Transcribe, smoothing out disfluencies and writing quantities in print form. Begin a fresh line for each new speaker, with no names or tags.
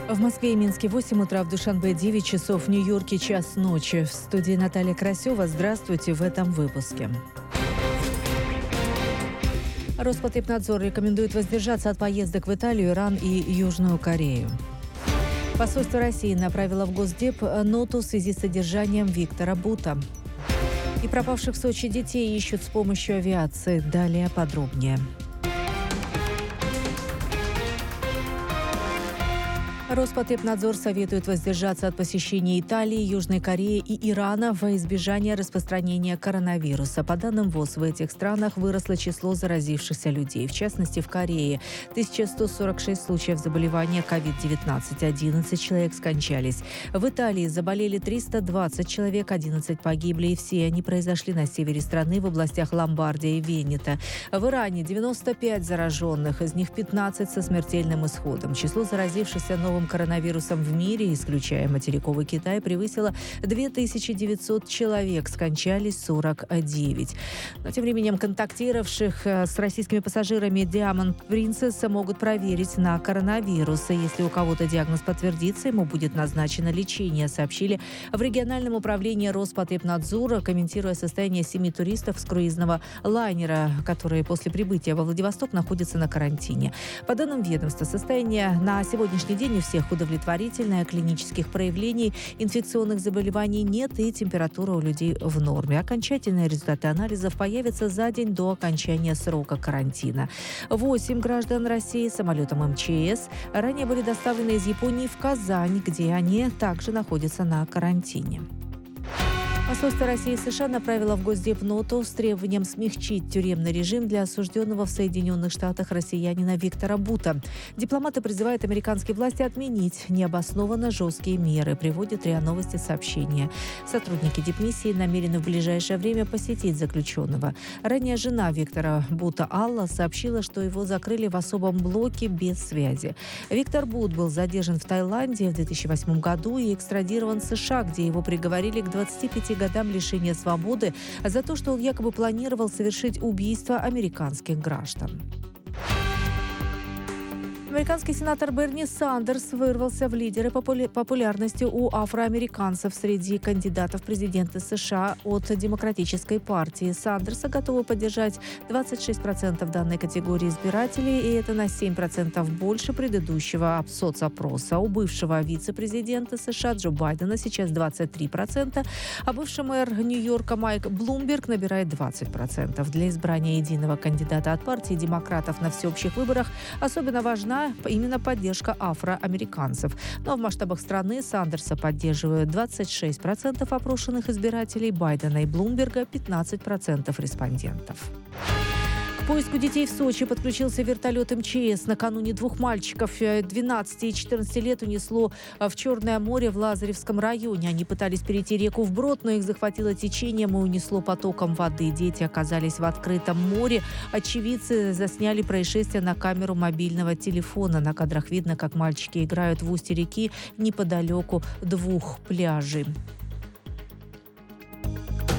В Москве и Минске 8 утра, в Душанбе 9 часов, в Нью-Йорке час ночи. В студии Наталья Красева. Здравствуйте в этом выпуске. Роспотребнадзор рекомендует воздержаться от поездок в Италию, Иран и Южную Корею. Посольство России направило в Госдеп ноту в связи с содержанием Виктора Бута. И пропавших в Сочи детей ищут с помощью авиации. Далее подробнее. Роспотребнадзор советует воздержаться от посещения Италии, Южной Кореи и Ирана во избежание распространения коронавируса. По данным ВОЗ, в этих странах выросло число заразившихся людей. В частности, в Корее 1146 случаев заболевания COVID-19, 11 человек скончались. В Италии заболели 320 человек, 11 погибли, и все они произошли на севере страны в областях Ломбардия и Венето. В Иране 95 зараженных, из них 15 со смертельным исходом. Число заразившихся новым коронавирусом в мире, исключая материковый Китай, превысило 2900 человек, скончались 49. Но тем временем контактировавших с российскими пассажирами Diamond Princess могут проверить на коронавирус. Если у кого-то диагноз подтвердится, ему будет назначено лечение, сообщили в региональном управлении Роспотребнадзора, комментируя состояние 7 туристов с круизного лайнера, которые после прибытия во Владивосток находятся на карантине. По данным ведомства, состояние на сегодняшний день у всех удовлетворительное, клинических проявлений инфекционных заболеваний нет и температура у людей в норме. Окончательные результаты анализов появятся за день до окончания срока карантина. 8 граждан России самолетом МЧС ранее были доставлены из Японии в Казань, где они также находятся на карантине. Посольство России и США направило в Госдеп ноту с требованием смягчить тюремный режим для осужденного в Соединенных Штатах россиянина Виктора Бута. Дипломаты призывают американские власти отменить необоснованно жесткие меры, приводит РИА Новости сообщение. Сотрудники дипмиссии намерены в ближайшее время посетить заключенного. Ранее жена Виктора Бута Алла сообщила, что его закрыли в особом блоке без связи. Виктор Бут был задержан в Таиланде в 2008 году и экстрадирован в США, где его приговорили к 25 годам лишения свободы за то, что он якобы планировал совершить убийство американских граждан. Американский сенатор Берни Сандерс вырвался в лидеры популярности у афроамериканцев среди кандидатов в президенты США от Демократической партии. Сандерса готовы поддержать 26% данной категории избирателей, и это на 7% больше предыдущего соцопроса. У бывшего вице-президента США Джо Байдена сейчас 23%, а бывший мэр Нью-Йорка Майк Блумберг набирает 20%. Для избрания единого кандидата от партии демократов на всеобщих выборах особенно важна именно поддержка афроамериканцев. Но в масштабах страны Сандерса поддерживают 26% опрошенных избирателей, Байдена и Блумберга 15% респондентов. К поиску детей в Сочи подключился вертолет МЧС. Накануне двух мальчиков 12 и 14 лет унесло в Черное море в Лазаревском районе. Они пытались перейти реку вброд, но их захватило течением и унесло потоком воды. Дети оказались в открытом море. Очевидцы засняли происшествие на камеру мобильного телефона. На кадрах видно, как мальчики играют в устье реки неподалеку двух пляжей.